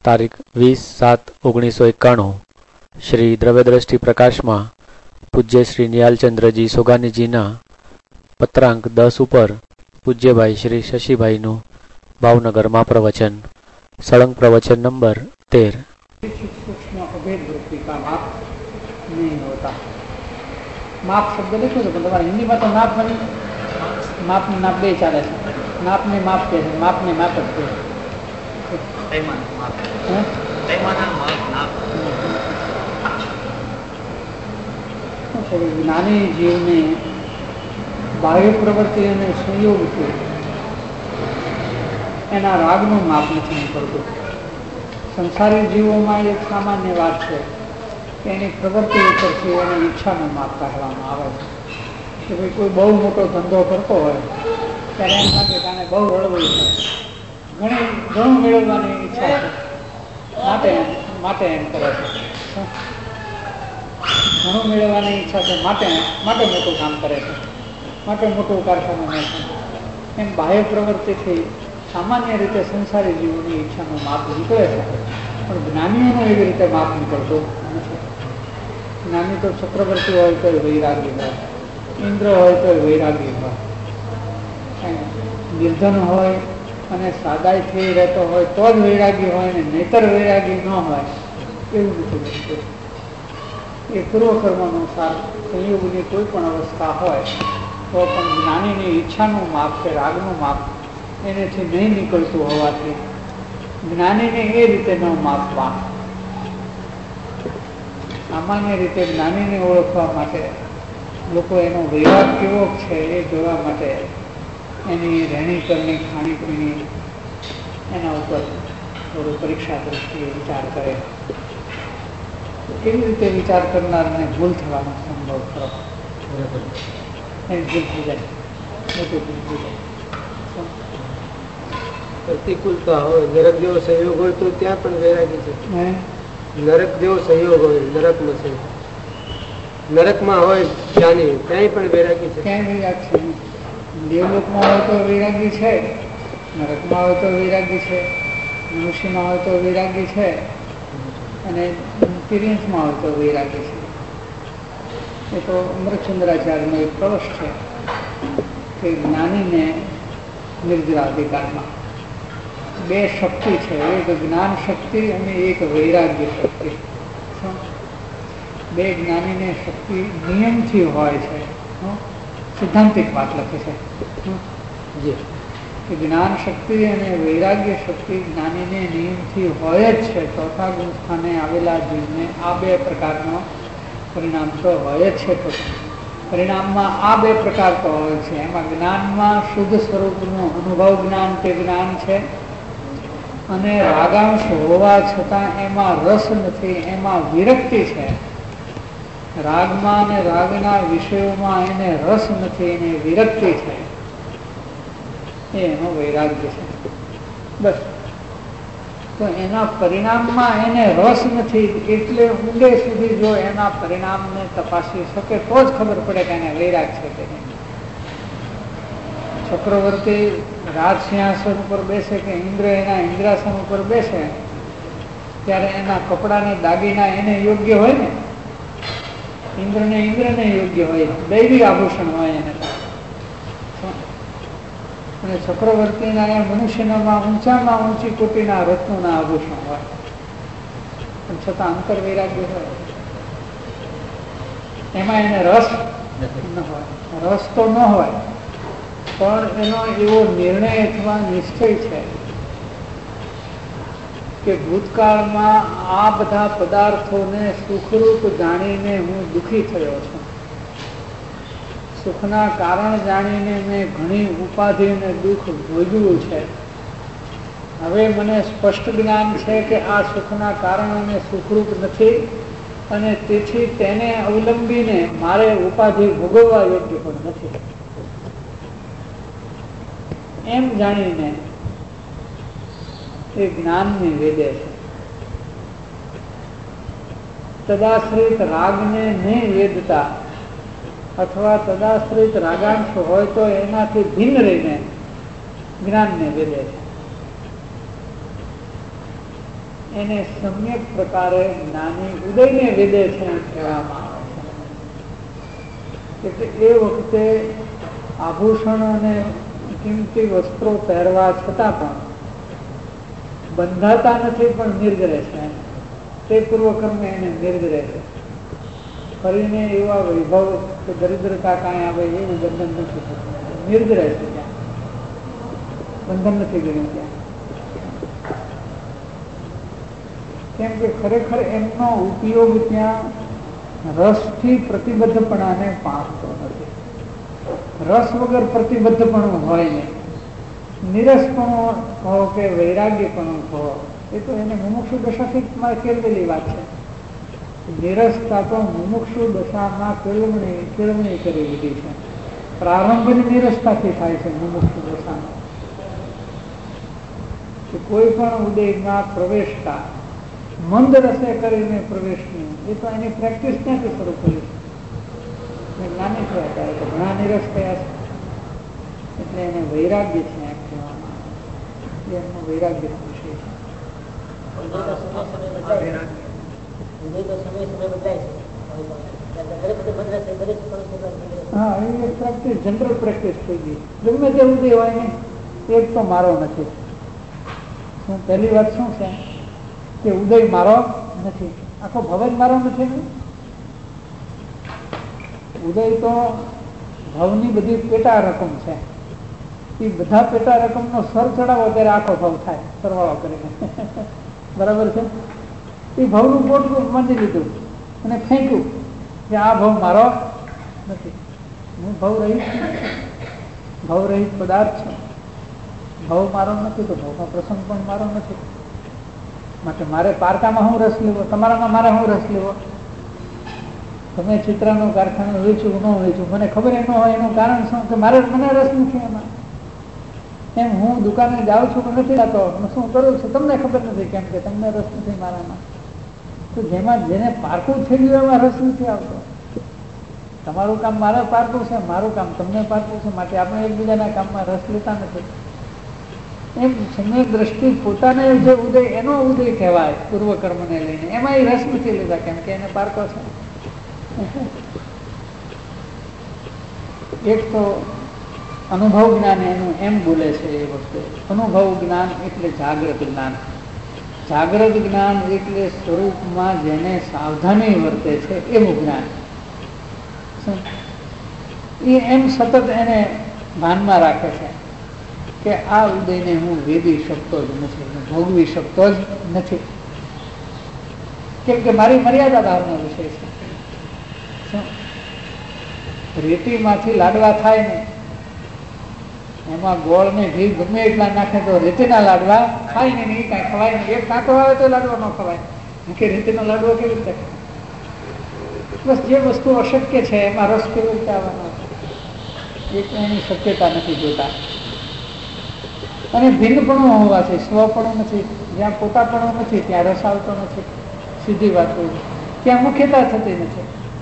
તારીખ 20/7/1991 શ્રી દ્રવ્યદ્રષ્ટિ પ્રકાશમાં પૂજ્ય શ્રી નિહાલચંદ્રજી સોગાનીજીના પત્રાંક 10 ઉપર પૂજ્યભાઈ શ્રી શશીભાઈનું ભાવનગરમાં પ્રવચન, સળંગ प्रवचन नंबर 13। सूक्ष्म अभेद वृत्ति का माप नहीं होता। माप शब्द लिखो तो तुम्हारा हिंदी में तो नाप बनी, माप ने नाप बे चाले, नाप ने माप के माप ने माप करते ज्ञानी जीव ने बाह्य प्रवृत्ति અને સંયોગથી એના રાગનું માપ નથી કરતું। સંસારી જીવોમાં એક સામાન્ય વાત છે કે એની પ્રવૃત્તિ ઉપરથી એની ઈચ્છાનું માપ કાઢવામાં આવે છે કે ભાઈ કોઈ બહુ મોટો ધંધો કરતો હોય ત્યારે એમ લાગે કે આને બહુ રળવું છે, ઘણું મેળવવાની ઈચ્છા છે, માટે એમ કરે છે, ઘણું મેળવવાની ઈચ્છા છે, માટે મોટું કામ કરે છે, માટે મોટું કારખાનું છે। એમ બાહ્ય પ્રવૃત્તિથી સામાન્ય રીતે સંસારી જીવોની ઈચ્છાનું માપ નીકળે છે, પણ જ્ઞાનીઓનું એવી રીતે માપ નીકળતું નથી। જ્ઞાની તો ચક્રવર્તી હોય તો વૈરાગી હોય, ઇન્દ્ર હોય તો વૈરાગી હોય, નિર્ધન હોય અને સાદાઈથી રહેતો હોય તો જ વૈરાગી હોય ને નહીતર વૈરાગી ન હોય એવું નથી બનતું। એ પૂર્વકર્માનુસાર સંયોગની કોઈ પણ અવસ્થા હોય તો પણ જ્ઞાનીની ઈચ્છાનું માપ છે, રાગનું માપ એનેથી નહીં નીકળતું હોવાથી જ્ઞાનીને એ રીતે ન માપવા। સામાન્ય રીતે જ્ઞાનીને ઓળખવા માટે લોકો એનો વૈરાગ કેવો છે એ જોવા માટે એની રહેણી કરની, ખાણીપીણી એના ઉપર થોડું પરીક્ષા દ્રષ્ટિએ વિચાર કરે। કેવી રીતે વિચાર કરનારને ભૂલ થવાનો સંભવ ખરો, એની ભૂલ થઈ જાય, મોટી ભૂલ થઈ જાય। પ્રતિકૂળતા હોય, નરક જેવો સહયોગ હોય તો ત્યાં પણ વૈરાગી છે। નરક જેવો સહયોગ હોય, નરકમાં છે, નરકમાં હોય જ્ઞાની ત્યાં પણ વૈરાગી છે। ક્યાં વૈરાગ છે? દેવલોકમાં હોય તો વૈરાગી છે, નરકમાં હોય તો વૈરાગી છે, મનુષ્યમાં હોય તો વૈરાગી છે, અને તિર્યંશમાં હોય તો વૈરાગી છે। એ તો અમૃતચંદ્રાચાર્યનો એક પ્રવશ છે કે જ્ઞાનીને નિર્જરાધિકારમાં બે શક્તિ છે, એક જ્ઞાન શક્તિ અને એક વૈરાગ્ય શક્તિ। બે જ્ઞાનીને શક્તિ નિયમથી હોય છે, સિદ્ધાંતિક વાત લખે છે કે જ્ઞાન શક્તિ અને વૈરાગ્ય શક્તિ જ્ઞાનીને નિયમથી હોય જ છે। ચોથા ગુણ સ્થાને આવેલા જીવને આ બે પ્રકારનો પરિણામ તો હોય જ છે। તો પરિણામમાં આ બે પ્રકાર તો હોય છે। એમાં જ્ઞાનમાં શુદ્ધ સ્વરૂપનું અનુભવ જ્ઞાન તે જ્ઞાન છે, અને રાગાંશ હોવા છતાં એમાં રસ નથી, એમાં વિરક્તિ છે। રાગમાં અને રાગના વિષયોમાં એને રસ નથી, એને વિરક્તિ છે, એનો વૈરાગ્ય છે। બસ, તો એના પરિણામમાં એને રસ નથી, એટલે ઊંડે સુધી જો એના પરિણામને તપાસી શકે તો જ ખબર પડે કે એને વૈરાગ છે કે નહીં। ચક્રવર્તી રાજ સિંહાસન ઉપર બેસે કે ઇન્દ્ર એના ઇન્દ્રાસન ઉપર બેસે ત્યારે એના કપડાને દાગીના એને યોગ્ય હોય ને, ઇન્દ્રને યોગ્ય હોય, દૈવી આભૂષણ હોય એને, અને ચક્રવર્તીના મનુષ્યનામાં ઊંચામાં ઊંચી કોટીના રત્નોના આભૂષણ હોય, પણ છતાં અંતર વૈરાગ્ય હોય, એમાં એને રસ ન હોય। રસ તો ન હોય પણ એનો એવો નિર્ણય અથવા નિશ્ચય છે કે ભૂતકાળમાં આ બધા પદાર્થોને સુખરૂપ જાણીને હું દુઃખી થયો છું, સુખના કારણ જાણીને મેં ઘણી ઉપાધિ અને દુઃખ ભોગવ્યું છે। હવે મને સ્પષ્ટ જ્ઞાન છે કે આ સુખના કારણ અને સુખરૂપ નથી, અને તેથી તેને અવલંબીને મારે ઉપાધિ ભોગવવા યોગ્ય પણ નથી, એમ જાણીને એ જ્ઞાનને વેદે છે। તદાશ્રિત રાગને નહીં વેદતા અથવા તદાશ્રિત રાગાંશ હોય તો એનાથી ભિન્ન રહીને જ્ઞાનને વેદે છે। એને સમ્યક પ્રકારે જ્ઞાની ઉદયને વેદે છે એમ કહેવામાં આવે છે. એટલે એ વખતે આભૂષણ અને કિંમતી વસ્ત્રો પહેરવા છતાં પણ બંધાતા નથી, પણ નિર્ગરે છે. તે પૂર્વકર્મ એને નિર્ગરે છે. ફરીને એવા વૈભવ કે દરિદ્રતા કાંઈ આવે એવું બંધન નથી થતું, નિર્ગરે છે. ત્યાં બંધન નથી ગયું ત્યાં. કેમ કે ખરેખર એમનો ઉપયોગ ત્યાં રસથી પ્રતિબદ્ધપણાને પામતો નથી. રસ વગર પ્રતિબદ્ધપણું હોય નહીં. નિરસપણું કહો કે વૈરાગ્યપણું કહો, એ તો એને મુમુક્ષુ દશાથી કેળવેલી વાત છે. નિરસતા તો મુમુક્ષુ દશામાં કેળવણી કરી લીધી છે. પ્રારંભની નિરસતાથી થાય છે મુમુક્ષુ દશામાં. કોઈ પણ ઉદયમાં પ્રવેશતા મંદ રસે કરીને પ્રવેશની, એ તો એની પ્રેક્ટિસ ક્યાંથી શરૂ કરી છે. જ્ઞાની થયા ત્યારે તો ઘણા નિરસ થયા છે, એટલે એને વૈરાગ્ય છે એમ કહેવામાં આવે. એમનો વૈરાગ્ય વિષય છે. હા, એ પ્રેક્ટિસ જનરલ પ્રેક્ટિસ થઈ ગઈ. ગમે તે ઉદય હોય ને, એક તો મારો નથી. પહેલી વાત શું છે કે ઉદય મારો નથી, આખો ભવ મારો નથી. ઉદય તો ભવની બધી પેટા રકમ છે. એ બધા પેટા રકમનો સર ચડાવો ત્યારે આખો ભવ થાય, સરવાળો કરીને. બરાબર છે. એ ભવનું પોટલું બાંધી લીધું અને ફેંક્યું કે આ ભવ મારો નથી. હું ભવ રહિત છું, ભવ રહિત પદાર્થ છું. ભવ મારો નથી તો ભવનો પ્રસંગ પણ મારો નથી. માટે મારે પારકામાં હું રસ લેવો, તમારામાં મારે હું રસ લેવો? તમે ચિત્રાનું કારખાનું વેચું ન વેચું મને ખબર ન હોય એનું કારણ શું કે મારે મને રસ નથી એમાં. એમ હું દુકાને જાઉં છું પણ નથી જતો, શું કરું છું તમને ખબર નથી, કેમ કે તમને રસ નથી મારામાં. તો જેમાં જેને પારકું થઈ ગયું એમાં રસ નથી આવતો. તમારું કામ મારે પારકું છે, મારું કામ તમને પારકું છે, માટે આપણે એકબીજાના કામમાં રસ લેતા નથી. એમ સમ્યક દ્રષ્ટિ પોતાને જે ઉદય એનો ઉદય કહેવાય પૂર્વકર્મને લઈને, એમાં એ રસ નથી લીધા, કેમ કે એને પારકો છે. એક તો અનુભવ જ્ઞાન એનું એમ બોલે છે એ વખતે. અનુભવ જ્ઞાન એટલે જાગ્રત જ્ઞાન. જાગ્રત જ્ઞાન એટલે સ્વરૂપમાં જેને સાવધાની વર્તે છે એવું જ્ઞાન. એ એમ સતત એને ભાનમાં રાખે છે કે આ ઉદયને હું વેદી શકતો જ નથી, હું ભોગવી શકતો જ નથી, કેમ કે મારી મર્યાદા ભાવનો વિષય છે. રેતીમાંથી લાડવા થાય ને, એમાં ગોળ ને ઘી ગમે એટલા નાખે તો રેતીના લાડવા થાય ને, એ કાંઈ ખવાય નહીં. એક કાંટો આવે તો લાડવો ન ખવાય, કે રેતીનો લાડવો કેવી રીતે? બસ જે વસ્તુ અશક્ય છે એમાં રસ કેવી રીતે આવવાનો? એક એની શક્યતા નથી જોતા. અને ભિન્નપણું હોવાથી, સ્વપણું નથી. જ્યાં પોતાપણું નથી ત્યાં રસ આવતો નથી. સીધી વાત હોય, ત્યાં મુખ્યતા થતી નથી.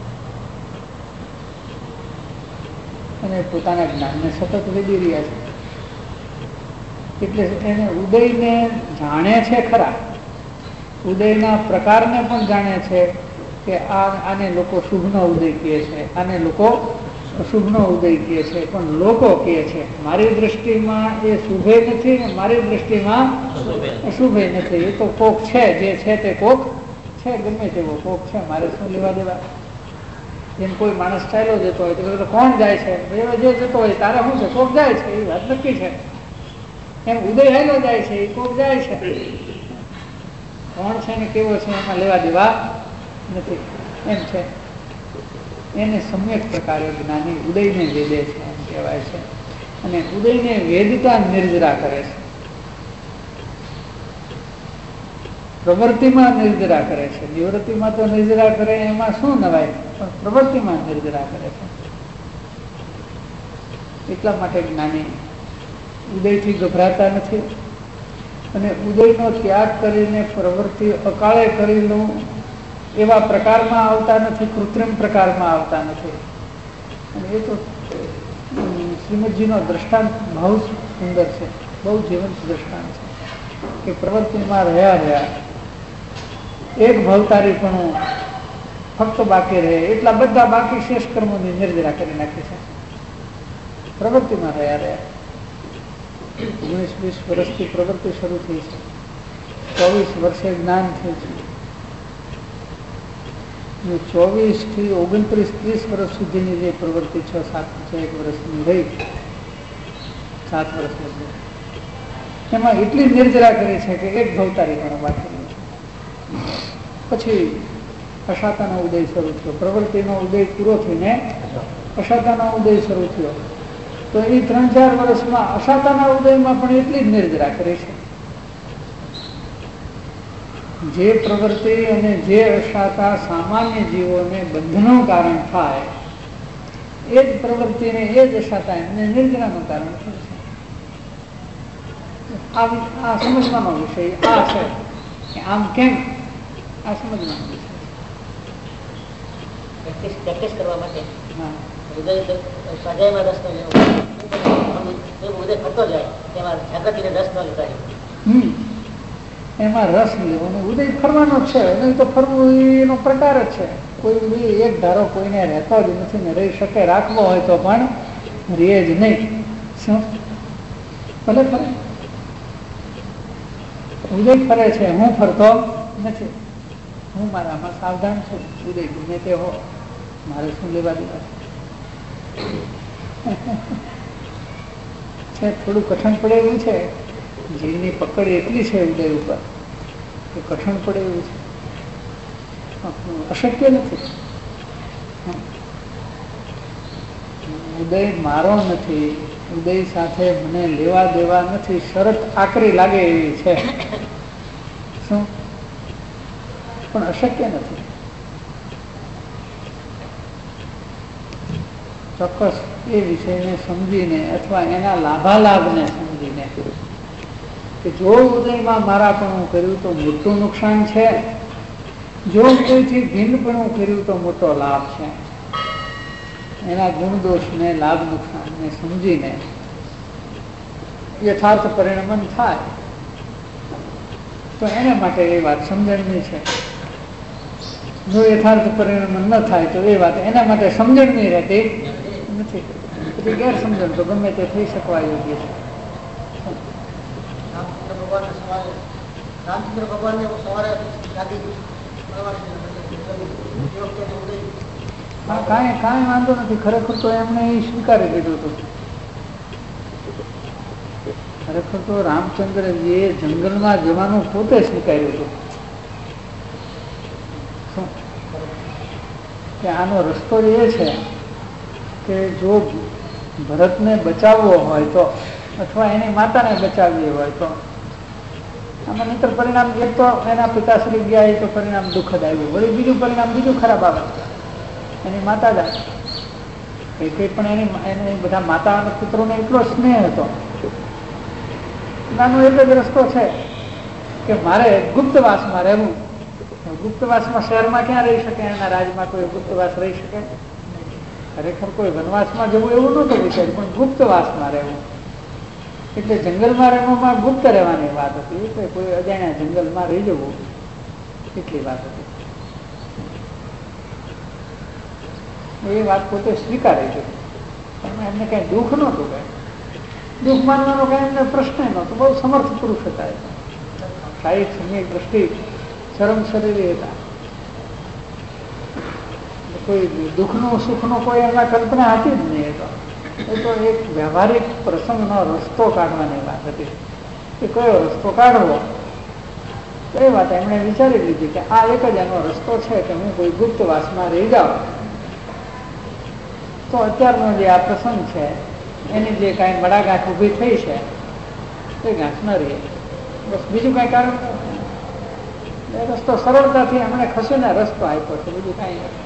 અને પોતાના જ્ઞાનને સતત વેદી રહ્યા છે. એટલે એને ઉદયને જાણે છે ખરા, ઉદયના પ્રકારને પણ જાણે છે કે આને લોકો શુભનો ઉદય કહે છે, આને લોકો અશુભનો ઉદય કહે છે. પણ લોકો કહે છે મારી દ્રષ્ટિમાં એ શુભે નથી ને મારી દ્રષ્ટિમાં અશુભે નથી. એ તો કોક છે, જે છે તે કોક છે, ગમે તેવો કોક છે, મારે શું લેવા દેવા? જેમ કોઈ માણસ ચાલ્યો જતો હોય તો કોણ જાય છે, જે જતો હોય તારે શું છે, કોક જાય છે, એ વાત નક્કી છે. એમ ઉદય હાલો જાય છે, એ કોક જાય છે. કોણ છે ને કેવો છે એમાં લેવા દેવા નથી. એમ છે એને સમ્યક પ્રકારે જ્ઞાની ઉદયને વેદે છે એમ કહેવાય છે. અને ઉદયને વેદતા નિર્જરા કરે છે, પ્રવૃત્તિમાં નિર્જરા કરે છે. નિવૃત્તિમાં તો નિર્જરા કરે એમાં શું નવાય, પણ પ્રવૃત્તિમાં નિર્જરા કરે છે. એટલા માટે જ્ઞાની ઉદયથી ગભરાતા નથી અને ઉદયનો ત્યાગ કરીને પ્રવૃત્તિ અકાળે કરી લઉં એવા પ્રકારમાં આવતા નથી, કૃત્રિમ પ્રકારમાં આવતા નથી. અને એ તો શ્રીમદજીનો દ્રષ્ટાંત બહુ સુંદર છે, બહુ જીવંત દ્રષ્ટાંત છે કે પ્રવૃત્તિમાં રહ્યા એક ભવતારીપણું ફક્ત બાકી રહે, એટલા બધા બાકી શેષ કર્મોની નિર્જરા કરી નાખી છે. પ્રવૃત્તિમાં રહ્યા 19-20 વર્ષથી પ્રવૃત્તિ શરૂ થઈ છે, 24 વર્ષે જ્ઞાન થયું છે, 24 થી 29-30 વર્ષ સુધીની જે પ્રવૃત્તિ 6-7 વર્ષની રહી, 7 વર્ષ લગભગ, એમાં એટલી નિર્જરા કરી છે કે એક ભવતારી પણ બાકી નહીં. પછી અશાતાનો ઉદય શરૂ થયો, પ્રવૃત્તિનો ઉદય પૂરો થઈને અશાતાનો ઉદય શરૂ થયો. તો એ 3-4 વર્ષમાં અશાતાના ઉદયમાં પણ એટલી જ નિર્જરા કરી છે. જે પ્રવૃત્તિ અને જે અશાતા સામાન્ય જીવોને બંધનું કારણ થાય, એ જ પ્રવૃત્તિને એ જ અશાતા એમને નિર્જરાનું કારણ થાય છે. આ સમજવાનો વિષય આ છે કે આમ કેમ, આ સમજવાનો વિષય. પ્રેક્ટિસ કરવા માટે એમાં રસ લેવો, ઉદય ફરવાનો જ છે, નહીં તો ફરવું એનો પ્રકાર જ છે. કોઈ એક ધારો કોઈને રહેતો જ નથી ને રહી શકે, રાખવો હોય તો પણ રહે જ નહીં. શું ભલે ફરે, ઉદય ફરે છે, હું ફરતો નથી. હું મારામાં સાવધાન છું. ઉદય ગમે તે હો, મારે શું લેવા દેવા છે. થોડું કઠણ પડે એવું છે, જીવની પકડ એટલી છે ઉદય ઉપર કે કઠણ પડે એવું છે, અશક્ય નથી. ઉદય મારો નથી, ઉદય સાથે મને લેવા દેવા નથી, શરત આકરી લાગે એવી છે. શું? પણ અશક્ય નથી. ચોક્કસ એ વિષયને સમજીને અથવા એના લાભાલાભને સમજીને કે જો ઉદયમાં મારાપણું કર્યું તો મોટું નુકસાન છે, જો ઉદયથી ભિન્નપણું કર્યું તો મોટો લાભ છે. એના ગુણદોષને, લાભ નુકસાનને સમજીને યથાર્થ પરિણમન થાય તો એને માટે એ વાત સમજણની છે. જો યથાર્થ પરિણમન ન થાય તો એ વાત એના માટે સમજણની રહેતી નથી. પછી ગેરસમજણ તો ગમે તે થઈ શકવા યોગ્ય છે. રામચંદ્ર ભગવાન સવારે કાંઈ વાંધો નથી. ખરેખર તો એમને એ સ્વીકારી લીધું હતું. ખરેખર તો રામચંદ્રજીએ જંગલમાં જવાનું પોતે સ્વીકાર્યું હતું કે આનો રસ્તો એ છે કે જો ભરતને બચાવવો હોય તો, અથવા એની માતાને બચાવવી હોય તો, આમાં નહીતર પરિણામ એક તો એના પિતાશ્રી ગયા, એ તો પરિણામ દુઃખદ આવ્યું. વળી બીજું પરિણામ બીજું ખરાબ આવે, એની માતા જ કંઈ પણ એને બધા માતા અને પુત્રોને એટલો સ્નેહ હતો. નાનો એક જ રસ્તો છે કે મારે ગુપ્તવાસમાં રહેવું. ગુપ્તવાસમાં શહેરમાં ક્યાં રહી શકે? એના રાજમાં કોઈ ગુપ્તવાસ રહી શકે? ખરેખર કોઈ વનવાસમાં જવું એવું નહોતું વિચાર, પણ ગુપ્તવાસમાં રહેવું એટલે જંગલમાં રહેવામાં ગુપ્ત રહેવાની વાત હતી. એટલે કોઈ અજાણ્યા જંગલમાં રહી જવું એટલી વાત હતી. એ વાત પોતે સ્વીકારી છે. એમને કઈ દુઃખ નહોતું, કઈ દુઃખ માનવાનો કઈ એમને પ્રશ્ન નહોતો. બહુ સમર્થ પુરુષ હતા. શારીરિક સમય દ્રષ્ટિ ચરમ શરીરી હતા. કોઈ દુઃખનું સુખનો કોઈ એમના કલ્પના હતી જ નહીં. એ તો એક વ્યવહારિક પ્રસંગનો રસ્તો કાઢવાની વાત હતી કે કયો રસ્તો કાઢવો. તો એ વાત એમણે વિચારી લીધી કે આ એક જ એનો રસ્તો છે કે હું કોઈ ગુપ્તવાસમાં રહી જાઉં તો અત્યારનો જે આ પ્રસંગ છે એની જે કાંઈ મડાગાંઠ ઊભી થઈ છે એ ગાંઠ ન રહે. બસ બીજું કાંઈ કારણ એ રસ્તો સરળતાથી એમણે ખસીને રસ્તો આપ્યો છે, બીજું કાંઈ નથી.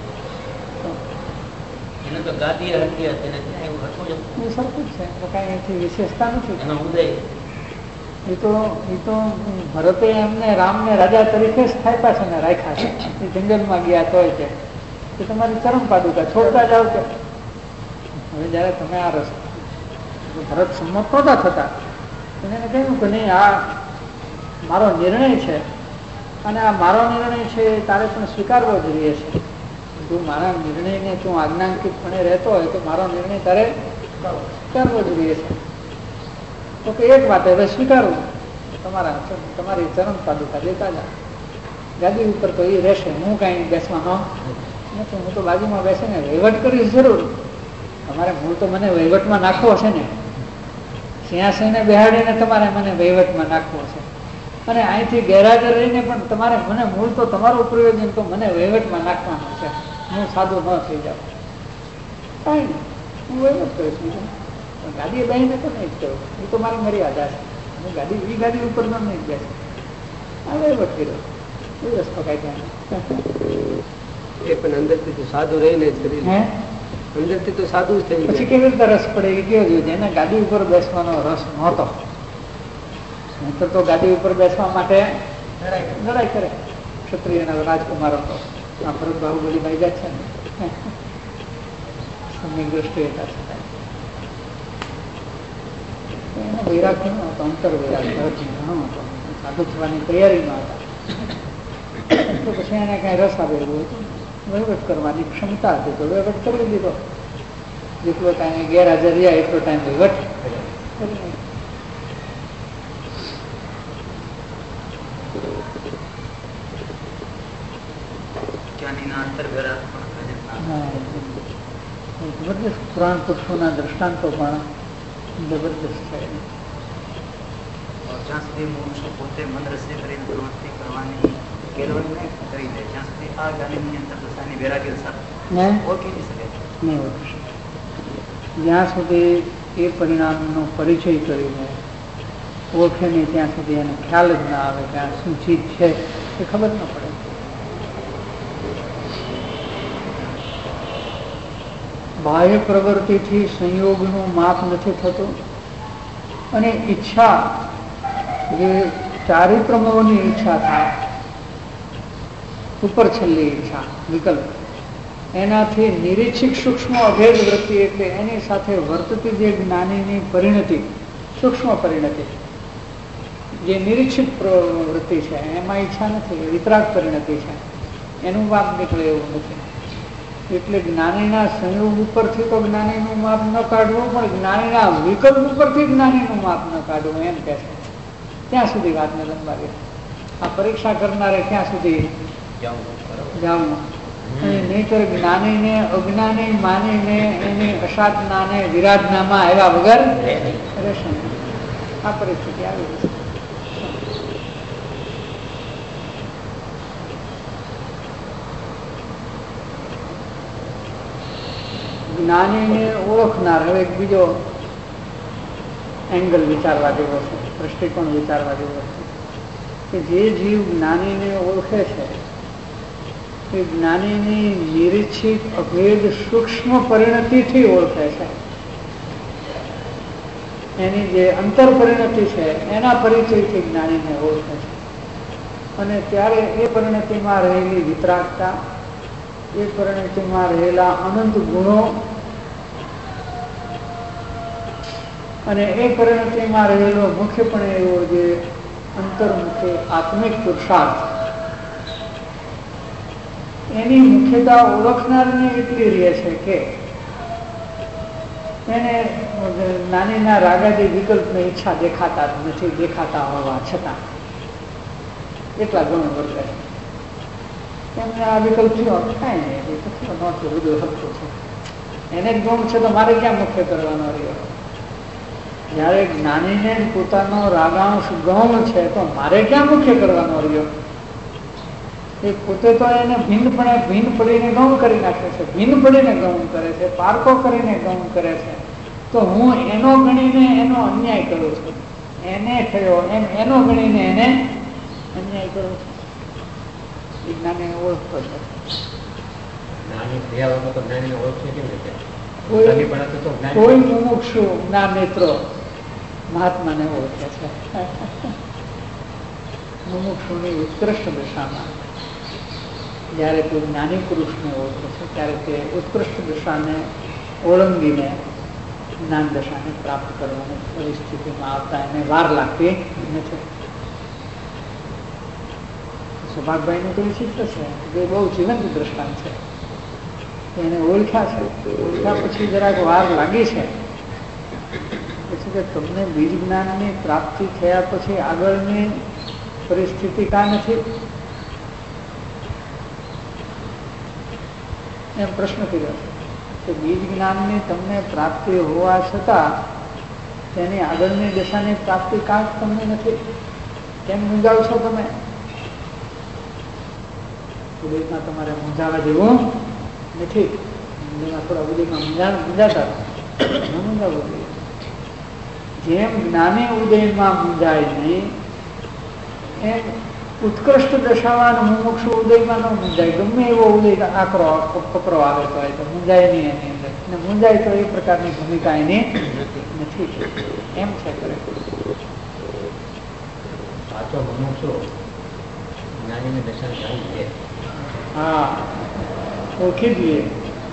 સરખું જ છે, કાંઈ એથી વિશેષતા નથી. એ તો ભરતે એમને રામને રાજા તરીકે જ સ્થાપ્યા છે ને રાખ્યા છે. એ જંગલમાં ગયા તોય છે કે તમારી ચરમ પાદુકા છોડતા જાવ છો. હવે જયારે તમે આ રસ્તો ભરત સંમત નહોતા થતા એને કહ્યું કે નહીં, આ મારો નિર્ણય છે અને આ મારો નિર્ણય છે તારે પણ સ્વીકારવો જ રહે છે. તું મારા નિર્ણયને તું આજ્ઞાંકિતપણે રહેતો હોય તો મારો નિર્ણય તારે સ્વીકારવો જ રહે છે. તો કે એક વાત હવે સ્વીકારવું, તમારી ચરણ પાદુકા દેતા જા. ગાદી ઉપર તો એ રહેશે, હું કાંઈ બેસવાનો નથી. હું તો બાજુમાં બેસીને વહીવટ કરીશ જરૂર. તમારે મૂળ તો મને વહીવટમાં નાખવો છે ને, સિંહાસને બેહાડીને તમારે મને વહીવટમાં નાખવો છે. અને અહીંથી ગેરહાજર રહીને પણ તમારે મને મૂળ તો તમારું પ્રયોજન તો મને વહીવટમાં નાખવાનું છે. હું સાદું ન થઈ જાઉં, કાંઈ નહીં, હું વહીવટ કરીશ. બીજું પણ ગાડીએ બેહીને તો નહીં જ કરું, એ તો મારી મર્યાદા છે. હું ગાડી ઉપર ન નહીં જ બેસે, આ વહીવટ કર્યો એ રસ્તો કાંઈ એ પણ અંદરથી તો સાદું રહીને જ કરી હે અંદરથી તો સાદું જ થઈ પછી કેવી રીતે રસ પડે એ કેવો જોઈએ. જેને ગાડી ઉપર બેસવાનો રસ નહોતો, નહીતર તો ગાડી ઉપર બેસવા માટે લડાઈ કરે. ક્ષત્રિયના રાજકુમારો તો આ ભરત બાહુબલી ભાઈ છે ને, સમ્યક દ્રષ્ટિ હતા છતાં એનો વૈરાગ ઘણો હતો, અંતર વૈરાગ ભરતનો ઘણો હતો. સાધુ થવાની તૈયારીમાં હતા તો પછી એને કાંઈ રસ આવેલું હતું, વહીવટ કરવાની ક્ષમતા હતી તો વહીવટ કરી લીધો. જેટલો ટાઈમ ગેરહાજર રહ્યા એટલો ટાઈમ વહીવટ કરી. જબરદસ્ત પુરાણ પુરુષોના દ્રષ્ટાંતો પણ જબરદસ્ત છે. જ્યાં સુધી મોક્ષ પોતે મન રસે કરીને પ્રવૃત્તિ કરવાની કેળવણી નહીં કરી દે ત્યાં સુધી આ જ્ઞાનની અંતરદશાની વૈરાગ્ય સાથે ઓળખી નહીં શકે, નહીં ઓળખી શકે. જ્યાં સુધી એ પરિણામનો પરિચય કરીને ઓળખે નહીં ત્યાં સુધી એને ખ્યાલ જ ના આવે કે આ શું ચીજ છે એ ખબર ન પડે. બાહ્ય પ્રવૃત્તિથી સંયોગનું માપ નથી થતું અને ઈચ્છા જે ચારિત્રમોની ઈચ્છા થાય, ઉપર છેલ્લી ઈચ્છા વિકલ્પ, એનાથી નિરીક્ષિત સૂક્ષ્મ અભેદ વૃત્તિ એટલે એની સાથે વર્તતી જે જ્ઞાનીની પરિણતિ, સૂક્ષ્મ પરિણતિ, જે નિરીક્ષિત વૃત્તિ છે એમાં ઈચ્છા નથી, વિતરાગ પરિણતિ છે, એનું માપ નીકળે એવું નથી. એટલે જ્ઞાનીના સંયોગ ઉપરથી તો જ્ઞાનીનું માપ ન કાઢવું, પણ જ્ઞાનીના વિકલ્પ ઉપરથી જ્ઞાનીનું માપ ન કાઢવું એમ કહે છે. ત્યાં સુધી વાતને લંબાવી. આ પરીક્ષા કરનારે ત્યાં સુધી જવું અને નહીતર જ્ઞાનીને અજ્ઞાની માનીને એની અસાધનાને વિરાધનામાં આવ્યા વગર રહેશે. આ પરિસ્થિતિ આવી છે. જ્ઞાનીને ઓળખનાર હવે એક બીજો એંગલ વિચારવા જેવો છે, દ્રષ્ટિકોણ વિચારવા જેવો છે કે જે જીવ જ્ઞાનીને ઓળખે છે એ જ્ઞાનીની નિરીક્ષિત અભેદ સૂક્ષ્મ પરિણતિથી ઓળખે છે. એની જે અંતર પરિણતિ છે એના પરિચયથી જ્ઞાનીને ઓળખે છે. અને ત્યારે એ પરિણતિમાં રહેલી વિતરાગતા, એ પરિણતિમાં રહેલા અનંત ગુણો અને એ પરિણતિમાં રહેલો મુખ્યપણે એવો જે અંતર્મુખે આત્મિક પુરુષાર્થ, એની મુખ્યતા ઓળખનારને એટલી રહે છે કે એને નાનીના રાગાદી વિકલ્પની ઈચ્છા દેખાતા જ નથી, દેખાતા હોવા છતાં એટલા ગુણ વર્તે છે. એમને આ વિકલ્પ થયો કાંઈ નહીં, નહોતું હૃદય હરખું છે, એને જ ગુણ છે તો મારે ક્યાં મુખ્ય કરવાનો રહ્યો. જયારે જ્ઞાનીને પોતાનો રાગાંશ ગૌણ છે તો મારે ક્યાં મુખ્ય કરવાનો રહ્યો. એ પોતે તો એને ભિન્ન પડીને ગૌણ કરી નાખે છે, ભિન્ન પડીને ગૌણ કરે છે, પારકો કરીને ગૌણ કરે છે. તો હું એનો ગણીને એનો અન્યાય કરું છું, એને થયો એમ એનો ગણીને એને અન્યાય કરું છું. જ્ઞાને ઓળખતો કોઈ મુમુક્ષુ ના મિત્રો મહાત્માને ઓળખે છે. મુમુક્ષુની ઉત્કૃષ્ટ દશામાં જયારે કોઈ જ્ઞાની પુરુષને ઓળખે છે ત્યારે તે ઉત્કૃષ્ટ દશાને ઓળંગીને જ્ઞાન દશાને પ્રાપ્ત કરવાની પરિસ્થિતિમાં આવતા એને વાર લાગતી નથી. સુભાષભાઈનું તો વિચિત્ર છે, એ બહુ જીવંત દ્રષ્ટાંત છે. એને ઓળખ્યા છે, ઓળખ્યા પછી જરાક વાર લાગી છે. પછી કે તમને બીજ જ્ઞાનની પ્રાપ્તિ થયા પછી આગળની પરિસ્થિતિ કા નથી એમ પ્રશ્ન કર્યો કે બીજ જ્ઞાનની તમને પ્રાપ્તિ હોવા છતાં તેની આગળની દશાની પ્રાપ્તિ કા તમને નથી? કેમ મૂંઝાવ છો તમે? ઉદયમાં તમારે મૂંઝાવા જેવું નથી. થોડા ઉદયમાં મૂંઝાતા ન મૂંઝાવવું જોઈએ. જેમ જ્ઞાની ઉદયમાં મૂંઝાય નહીં એમ ઉત્કૃષ્ટ દશાવાન મુમુક્ષુ ઉદયમાં ન મૂંઝાય. ગમે એવો ઉદય આકરો કપરો આવે તો મૂંઝાય નહીં એની અંદર, અને મૂંઝાય તો એ પ્રકારની ભૂમિકા એની નથી. એમ છે ખરેખર સાચો મુમુક્ષુ જ્ઞાનીની દશા જાણી લે. હા, ઓળખી દઈએ.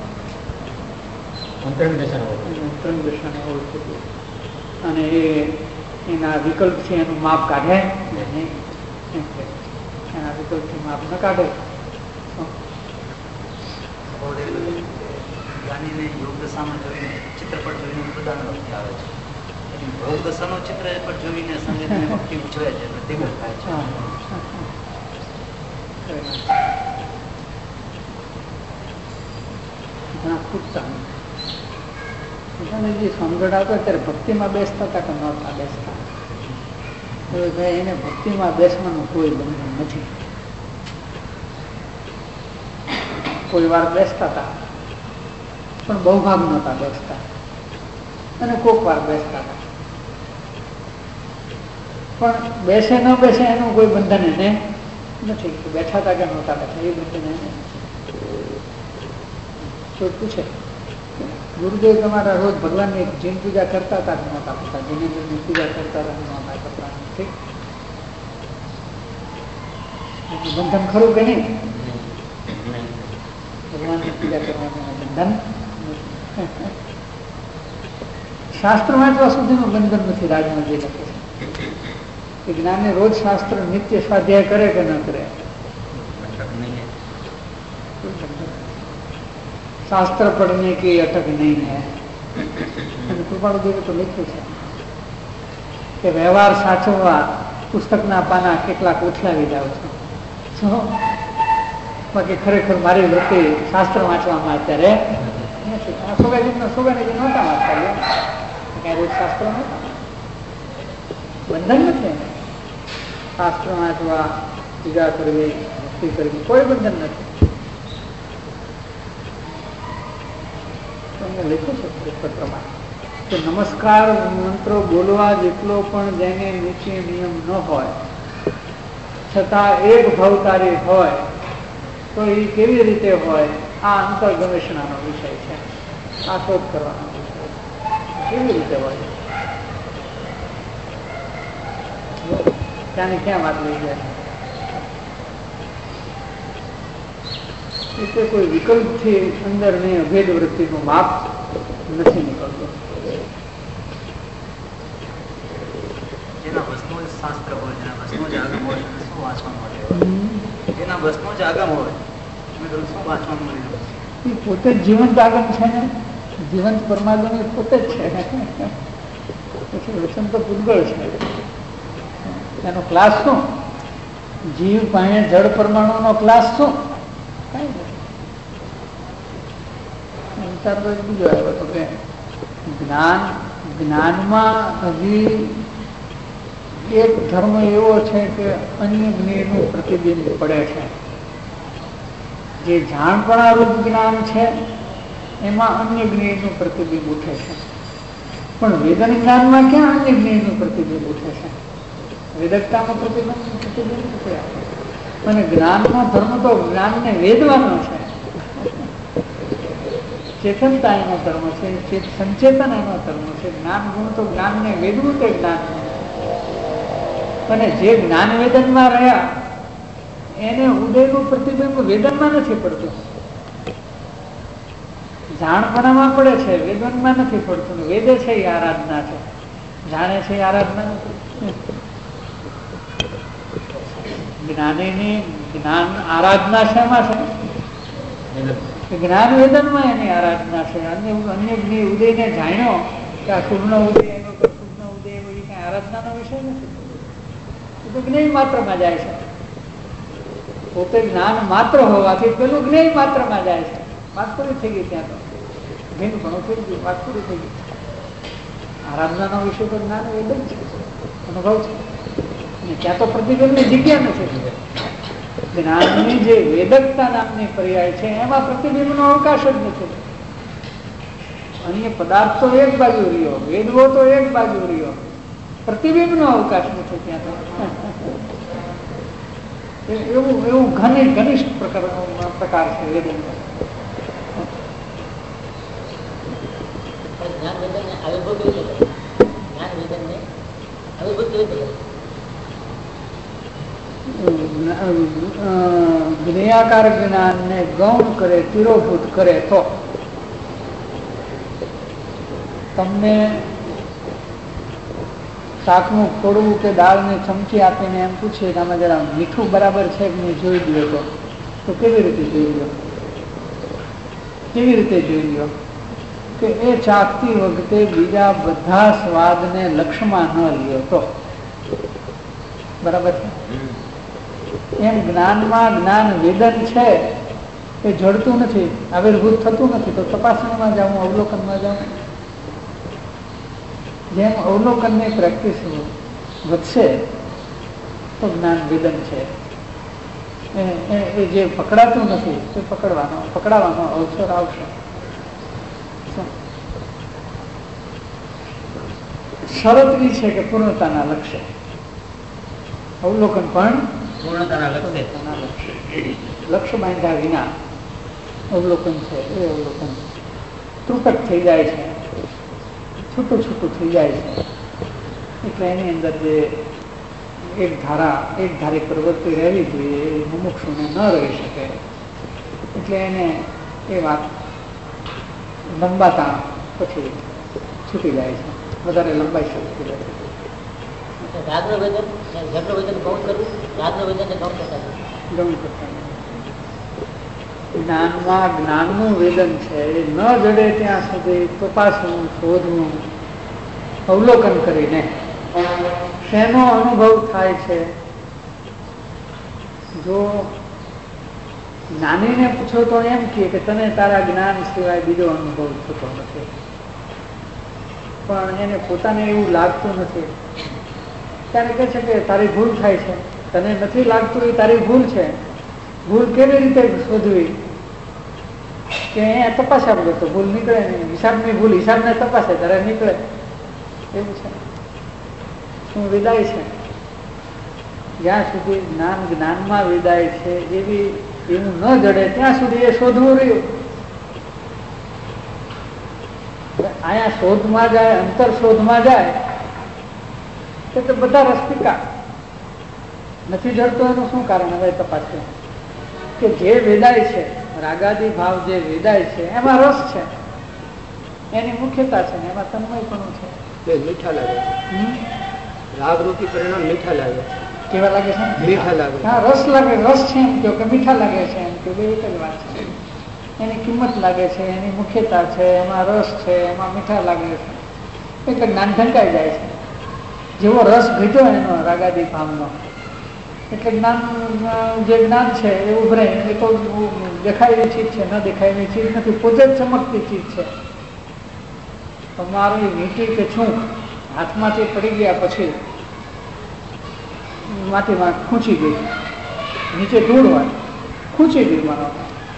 અંતરની દશાને ઓળખી દઈએ અને એના વિકલ્પથી એનું માપ કાઢે નહીં. એના વિકલ્પથી માપ ન કાઢે. જ્ઞાનીને યોગ દશામાં જોઈને ચિત્રપટ જોઈને પ્રધાન ભક્તિ આવે છે. યોગ દશાનો ચિત્રપટ જોઈને સંગીતને ભક્તિ ઉછળે છે, તીવ્ર થાય છે. જે સમજણ આવતો ત્યારે ભક્તિમાં બેસતા હતા કે નહોતા બેસતા? એને ભક્તિમાં બેસવાનું કોઈ બંધન નથી. કોઈ વાર બેસતા હતા પણ બહુ ભાગ નહોતા બેસતા, અને કોક વાર બેસતા હતા. પણ બેસે ન બેસે એનું કોઈ બંધન એને નથી. બેઠા હતા કે નહોતા બેઠા એ બંધન એને નથી. પૂછે ગુરુદેવ તમારા રોજ ભગવાનની જીન પૂજા કરતા હતા કે નહોતા કરતા? જીનેન્દ્રની પૂજા કરતા હતા નહોતા કરતા? ઠીક, બંધન ખરું કે નહીં? ભગવાનની પૂજા કરવાનું બંધન. શાસ્ત્ર વાંચવા સુધીનું બંધન નથી. રાજમાં જે લખે છે જ્ઞાને રોજ શાસ્ત્ર નિત્ય સ્વાધ્યાય કરે કે ન કરે? शास्त्र पढ़ने की अटक नहीं है. કૃપાળુ દેવે તો લખ્યું છે કે વ્યવહાર સાચવવા પુસ્તકના પાના કેટલાક ઉથલાવી જાવ છો. બાકી ખરેખર મારી વૃત્તિ શાસ્ત્ર વાંચવામાં અત્યારે સોગાજી નહોતા વાંચતા. કઈ રોજ શાસ્ત્ર નહોતા. બંધન નથી. શાસ્ત્ર વાંચવા, પૂજા કરવી, ભક્તિ કરવી કોઈ બંધન નથી. લખ્યું છે પત્રમાં કે નમસ્કાર મંત્રો બોલવા જેટલો પણ જેને નીચે નિયમ ન હોય છતાં એક ભવતારી હોય તો એ કેવી રીતે હોય? આ અંતર ગવેષણાનો વિષય છે. આ શોધ કરવાનો વિષય કેવી રીતે હોય? ત્યાંને ક્યાં વાત લઈ જાય? એટલે કોઈ વિકલ્પથી અંદરની અભેદ વૃત્તિનું માપ નથી નીકળતું. જેના વસ્તુઓ શાસ્ત્ર હોય, જેના વસ્તુઓ જ આગમ હોય, શું વાંચવાનું મળે? જેના વસ્તુઓ જ આગમ હોય શું વાંચવાનું મળે? એ પોતે જ જીવંત આગમ છે ને, જીવંત પરમાત્મા પોતે જ છે. પછી વચન તો પૂતગળ છે. એનો ક્લાસ શું? જીવ પાસે જળ પરમાણુનો ક્લાસ શું? કઈ નથી. બીજો આવ્યો હતો કે જ્ઞાનમાં હજી એક ધર્મ એવો છે કે અન્ય જ્ઞેયનું પ્રતિબિંબ પડે છે. જે જાણપણારૂપ જ્ઞાન છે એમાં અન્ય જ્ઞેયનું પ્રતિબિંબ ઉઠે છે. પણ વેદન જ્ઞાનમાં ક્યાં અન્ય જ્ઞેયનું પ્રતિબિંબ ઉઠે છે? વેદકતામાં પ્રતિબિંબ નથી. અને જ્ઞાનનો ધર્મ તો જ્ઞાનને વેદવાનો છે. ચેતનતા એનો ધર્મ છે, સંચેતન એનો ધર્મ છે. જ્ઞાન ગુણ તો જ્ઞાનને વેદવું તે જ્ઞાન. અને જે જ્ઞાન વેદનમાં રહ્યા એને ઉદયનું પ્રતિબિંબ વેદનમાં નથી પડતું. જાણપણામાં પડે છે, વેદનમાં નથી પડતું. વેદે છે એ આરાધના છે, જાણે છે એ આરાધના નથી. જ્ઞાનીની જ્ઞાન આરાધના શેમાં છે? જ્ઞાન વેદનમાં એની આરાધના છે. અન્ય ઉદયને જાણ્યો કે આ શુભનો ઉદય એનો શુભનો ઉદય એવો કઈ આરાધનાનો વિષય નથી. એ તો જ્ઞેય માત્રમાં જાય છે. પોતે જ્ઞાન માત્ર હોવાથી પેલું જ્ઞેય માત્રમાં જાય છે. વાત પૂરી થઈ ગઈ. ત્યાં તો ભીન ઘણું થઈ ગયું. વાત પૂરી થઈ ગઈ. આરાધનાનો વિષય તો જ્ઞાન વેદન છે, અનુભવ છે. અને ત્યાં તો પ્રતિબિંબની જગ્યા નથી. જ્ઞાનની જે વેદકતા નામની પર્યાય છે એમાં પ્રતિબિંબનો અવકાશ જ નથી. અન્ય પદાર્થ તો એક બાજુ રહ્યો, વેદવો તો એક બાજુ રહ્યો, પ્રતિબિંબનો અવકાશ નથી ત્યાં તો. એવું ઘનિષ્ઠ પ્રકાર છે વેદન. જ્ઞાન વેદનને આવિર્ભૂત કેવી રીતે કરે? જ્ઞાન વેદનને આવિર્ભૂત કેવી રીતે કરે? જ્ઞેયાકાર જ્ઞાનને ગૌણ કરે, તિરોભૂત કરે તો તમને શાકનું ખોડવું કે દાળની ચમચી આપીને એમ પૂછીએ કે આમાં જરા મીઠું બરાબર છે કે નહીં જોઈ લ્યો. તો કેવી રીતે જોઈ લ્યો? કેવી રીતે જોઈ લ્યો? કે એ ચાખતી વખતે બીજા બધા સ્વાદને લક્ષ્યમાં ન લ્યો તો બરાબર છે. એમ જ્ઞાનમાં જ્ઞાન વેદન છે એ જડતું નથી, આવિર્ભૂત થતું નથી. તો તપાસણીમાં જાઉં, અવલોકનમાં જાઉં. જેમ અવલોકનની પ્રેક્ટિસ વધશે તો જ્ઞાન વેદન છે. એ જે પકડાતું નથી તે પકડાવાનો અવસર આવશે. શરત એ છે કે પૂર્ણતાના લક્ષ્ય. અવલોકન પણ પૂર્ણતાના લક્ષ્ય બાંધ્યા વિના અવલોકન છે એ અવલોકન ત્રુટક થઈ જાય છે, છૂટું થઈ જાય છે. એટલે એની અંદર જે એક ધારી પ્રવૃત્તિ રહેવી જોઈએ એ મુમુક્ષુને ન રહી શકે. એટલે એને એ વાત લંબાતા પછી છૂટી જાય છે, વધારે લંબાઈ શકતી નથી. રાગનું વેદન, જડનું વેદન ગૌણ કરવું, રાગનું વેદનને ગૌણ કરતા જ્ઞાનમાં જ્ઞાનનું વેદન છે એ ન જડે ત્યાં સુધી તપાસવું, શોધવું, અવલોકન કરીને શેનો અનુભવ થાય છે. જો જ્ઞાનીને પૂછો તો એમ કે તને તારા જ્ઞાન સિવાય બીજો અનુભવ થતો નથી, પણ એને પોતાને એવું લાગતું નથી. ત્યારે કહે છે કે તારી ભૂલ થાય છે, તને નથી લાગતું એ તારી ભૂલ છે. ભૂલ કેવી રીતે શોધવી? કે અહીંયા તપાસ્યા વગર તો ભૂલ નીકળે નહીં. હિસાબની ભૂલ હિસાબને તપાસે ત્યારે નીકળે. એવું છે. શું વિદાય છે? જ્યાં સુધી જ્ઞાનમાં વિદાય છે એવું ન જડે ત્યાં સુધી એ શોધવું રહ્યું. અહીંયા શોધમાં જાય, અંતર શોધમાં જાય તો બધા રસ પીકા નથી જડતો. એનું શું કારણ? હવે તપાસ્યું કે જે વેદાય છે, રાગાદી ભાવ જે વેદાય છે એમાં રસ છે, એની મુખ્યતા છે ને એમાં તન્મયપણું છે. મીઠા લાગે, રાગરૂપી પરિણામ મીઠા લાગે. કેવા લાગે છે? મીઠા લાગે. હા, રસ લાગે. રસ છે એમ કહો કે મીઠા લાગે છે એમ કે બે એક જ વાત છે. એની કિંમત લાગે છે, એની મુખ્યતા છે, એમાં રસ છે, એમાં મીઠા લાગે છે. એટલે જ્ઞાન ઢંકાઈ જાય છે. જેવો રસ ઘટ્યો એનો રાગાદી ભાવનો એટલે જ્ઞાન જે જ્ઞાન છે એ ઉભરે. એ તો દેખાયેલી ચીજ છે, ન દેખાયેલી ચીજ નથી, પોતે જ ચમકતી ચીજ છે. તમારી વીંટી કે છૂંક હાથમાંથી પડી ગયા પછી માટીમાં ખૂંચી ગઈ, નીચે ધૂળ હોય, ખૂંચી ગઈ માનો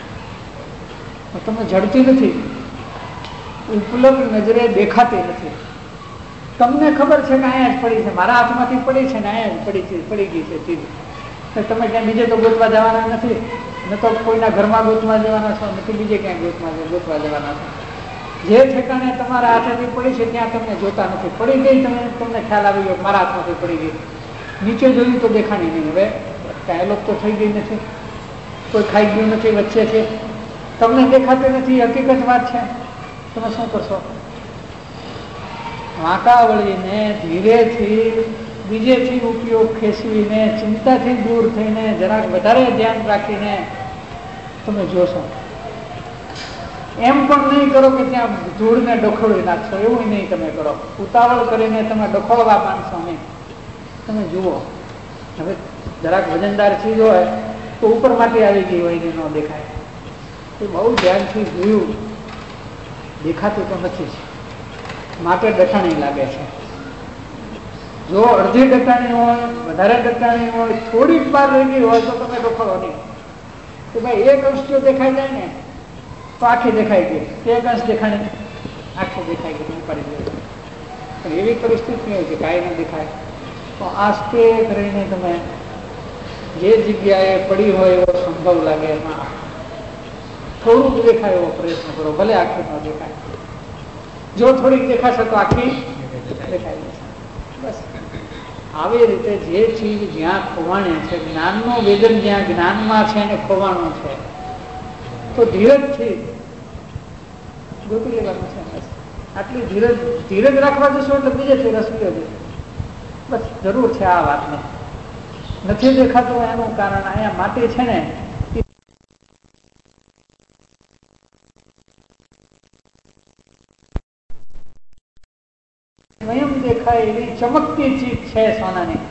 તમે જડતી નથી, ઉપલબ્ધ નજરે દેખાતી નથી. તમને ખબર છે કે અહીંયા જ પડી છે, મારા હાથમાંથી પડી છે ને અહીંયા જ પડી ગઈ છે ચીજ. તમે ક્યાં બીજે તો ગોતવા જવાના નથી, ન તો કોઈના ઘરમાં ગોતવા જવાના છો, નથી બીજે ક્યાંય ગોતવા જવાના છો. જે ઠેકાણે તમારા હાથેથી પડી છે ત્યાં તમને જોતા નથી. પડી ગઈ તમને ખ્યાલ આવી ગયો મારા હાથમાંથી પડી ગઈ. નીચે જોયું તો દેખાણી નહીં. હવે કાંઈ લોક તો થઈ ગઈ નથી, કોઈ ખાઈ ગયું નથી, વચ્ચે છે, તમને દેખાતી નથી. હકીકત વાત છે. તમે શું કરશો? વાંકા વળીને ધીરેથી બીજેથી ઉપયોગ ખેંચવીને ચિંતાથી દૂર થઈને જરાક વધારે ધ્યાન રાખીને તમે જોશો. એમ પણ નહીં કરો કે ત્યાં ધૂળને ડખોળી નાખશો, એવું નહીં તમે કરો. ઉતાવળ કરીને તમે ડખોળવા માંડશો નહીં. તમે જુઓ, હવે જરાક વજનદાર ચીજ હોય તો ઉપર માટી આવી ગઈ હોય ને ન દેખાય. એ બહુ ધ્યાનથી જોયું, દેખાતું તો નથી, માટે ડટાણી લાગે છે. જો અડધી ડટાણી હોય, વધારે ડટાણી હોય, થોડીક બહાર રહી ગઈ હોય તો તમે ડખોળો નહીં. કે ભાઈ એક અંશ જો દેખાઈ જાય ને તો આખી દેખાઈ ગઈ, એક અંશ દેખાય આખી દેખાઈ ગઈ, ઉપાડી ગઈ. પણ એવી પરિસ્થિતિ હોય છે કાંઈ ન દેખાય તો આસ્તે કરીને તમે જે જગ્યાએ પડી હોય એવો સંભવ લાગે એમાં થોડુંક દેખાય એવો પ્રયત્ન કરો, ભલે આખી ન દેખાય. જો થોડીક દેખાશે તો આખી દેખાઈ જશે. બસ આવી રીતે જે ચીજ જ્યાં ખોવાણે છે, જ્ઞાનનું વેદન જ્યાં જ્ઞાનમાં છે એને ખોવાણું છે, તો ધીરજથી ગોતી લેવાનું છે. બસ આટલી ધીરજ રાખવા જશો એટલે બીજેથી રસ લ્યો જશે. બસ જરૂર છે આ વાતની. નથી દેખાતું એનું કારણ અહીંયા માટી છે ને સ્વયં દેખાય એવી ચમકતી ચીજ છે સોનાની,